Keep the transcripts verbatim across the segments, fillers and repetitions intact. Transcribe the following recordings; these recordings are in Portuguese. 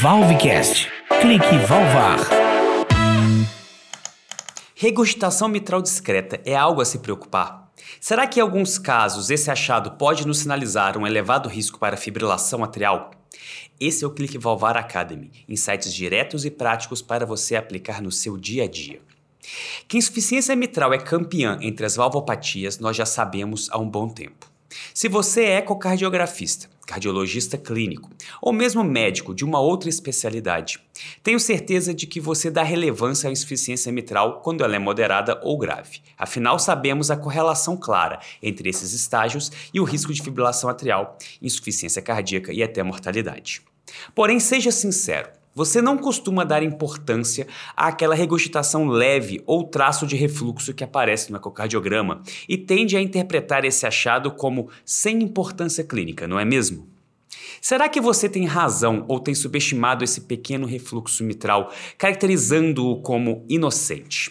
Valvecast. Clique valvar. Regurgitação mitral discreta é algo a se preocupar? Será que em alguns casos esse achado pode nos sinalizar um elevado risco para fibrilação atrial? Esse é o Clique Valvar Academy, insights diretos e práticos para você aplicar no seu dia a dia. Que insuficiência mitral é campeã entre as valvopatias, nós já sabemos há um bom tempo. Se você é ecocardiografista, cardiologista clínico ou mesmo médico de uma outra especialidade, tenho certeza de que você dá relevância à insuficiência mitral quando ela é moderada ou grave. Afinal, sabemos a correlação clara entre esses estágios e o risco de fibrilação atrial, insuficiência cardíaca e até mortalidade. Porém, seja sincero, você não costuma dar importância àquela regurgitação leve ou traço de refluxo que aparece no ecocardiograma e tende a interpretar esse achado como sem importância clínica, não é mesmo? Será que você tem razão ou tem subestimado esse pequeno refluxo mitral, caracterizando-o como inocente?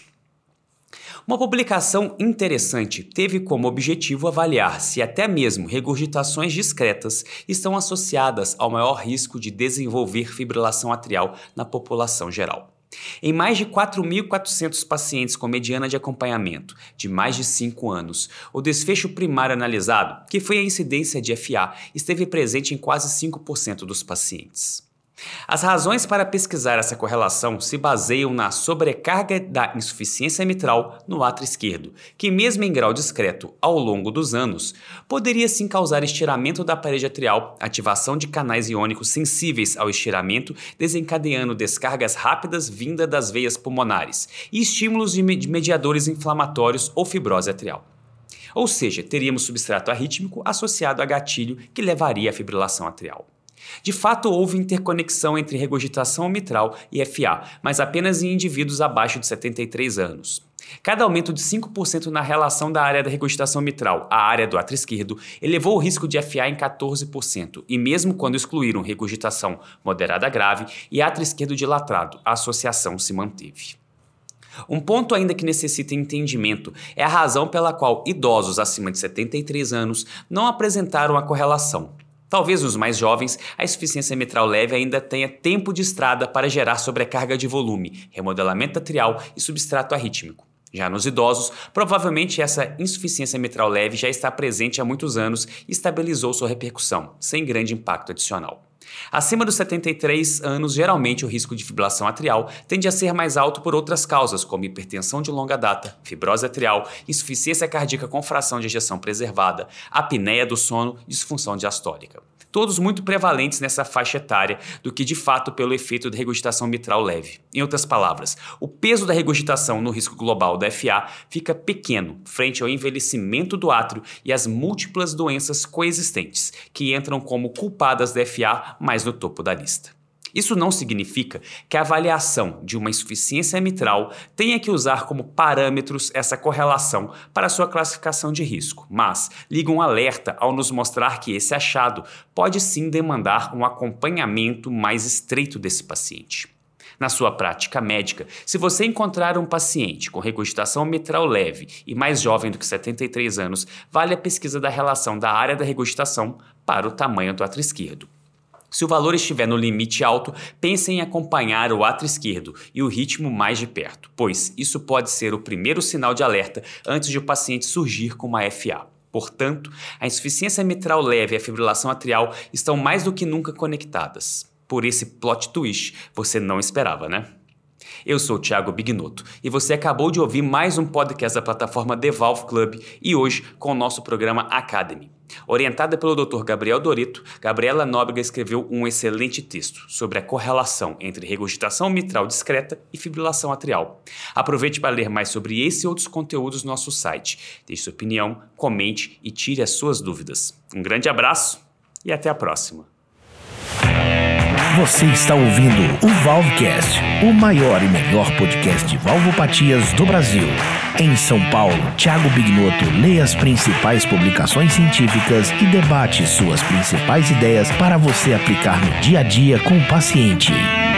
Uma publicação interessante teve como objetivo avaliar se até mesmo regurgitações discretas estão associadas ao maior risco de desenvolver fibrilação atrial na população geral. Em mais de quatro mil e quatrocentos pacientes com mediana de acompanhamento de mais de cinco anos, o desfecho primário analisado, que foi a incidência de F A, esteve presente em quase cinco por cento dos pacientes. As razões para pesquisar essa correlação se baseiam na sobrecarga da insuficiência mitral no átrio esquerdo, que mesmo em grau discreto ao longo dos anos, poderia sim causar estiramento da parede atrial, ativação de canais iônicos sensíveis ao estiramento, desencadeando descargas rápidas vinda das veias pulmonares e estímulos de mediadores inflamatórios ou fibrose atrial. Ou seja, teríamos substrato arrítmico associado a gatilho que levaria à fibrilação atrial. De fato, houve interconexão entre regurgitação mitral e F A, mas apenas em indivíduos abaixo de setenta e três anos. Cada aumento de cinco por cento na relação da área da regurgitação mitral à área do átrio esquerdo elevou o risco de F A em quatorze por cento, e mesmo quando excluíram regurgitação moderada grave e átrio esquerdo dilatado, a associação se manteve. Um ponto ainda que necessita entendimento é a razão pela qual idosos acima de setenta e três anos não apresentaram a correlação. Talvez nos mais jovens, a insuficiência mitral leve ainda tenha tempo de estrada para gerar sobrecarga de volume, remodelamento atrial e substrato arrítmico. Já nos idosos, provavelmente essa insuficiência mitral leve já está presente há muitos anos e estabilizou sua repercussão, sem grande impacto adicional. Acima dos setenta e três anos, geralmente o risco de fibrilação atrial tende a ser mais alto por outras causas, como hipertensão de longa data, fibrose atrial, insuficiência cardíaca com fração de ejeção preservada, apneia do sono e disfunção diastólica. Todos muito prevalentes nessa faixa etária do que de fato pelo efeito da regurgitação mitral leve. Em outras palavras, o peso da regurgitação no risco global da F A fica pequeno frente ao envelhecimento do átrio e às múltiplas doenças coexistentes, que entram como culpadas da F A mais no topo da lista. Isso não significa que a avaliação de uma insuficiência mitral tenha que usar como parâmetros essa correlação para sua classificação de risco, mas liga um alerta ao nos mostrar que esse achado pode sim demandar um acompanhamento mais estreito desse paciente. Na sua prática médica, se você encontrar um paciente com regurgitação mitral leve e mais jovem do que setenta e três anos, vale a pesquisa da relação da área da regurgitação para o tamanho do átrio esquerdo. Se o valor estiver no limite alto, pense em acompanhar o átrio esquerdo e o ritmo mais de perto, pois isso pode ser o primeiro sinal de alerta antes de o paciente surgir com uma F A. Portanto, a insuficiência mitral leve e a fibrilação atrial estão mais do que nunca conectadas. Por esse plot twist, você não esperava, né? Eu sou o Thiago Bignotto e você acabou de ouvir mais um podcast da plataforma The Valve Club e hoje com o nosso programa Academy. Orientada pelo doutor Gabriel Dorito, Gabriela Nóbrega escreveu um excelente texto sobre a correlação entre regurgitação mitral discreta e fibrilação atrial. Aproveite para ler mais sobre esse e outros conteúdos no nosso site. Deixe sua opinião, comente e tire as suas dúvidas. Um grande abraço e até a próxima. Você está ouvindo o Valvecast, o maior e melhor podcast de valvopatias do Brasil. Em São Paulo, Thiago Bignotto lê as principais publicações científicas e debate suas principais ideias para você aplicar no dia a dia com o paciente.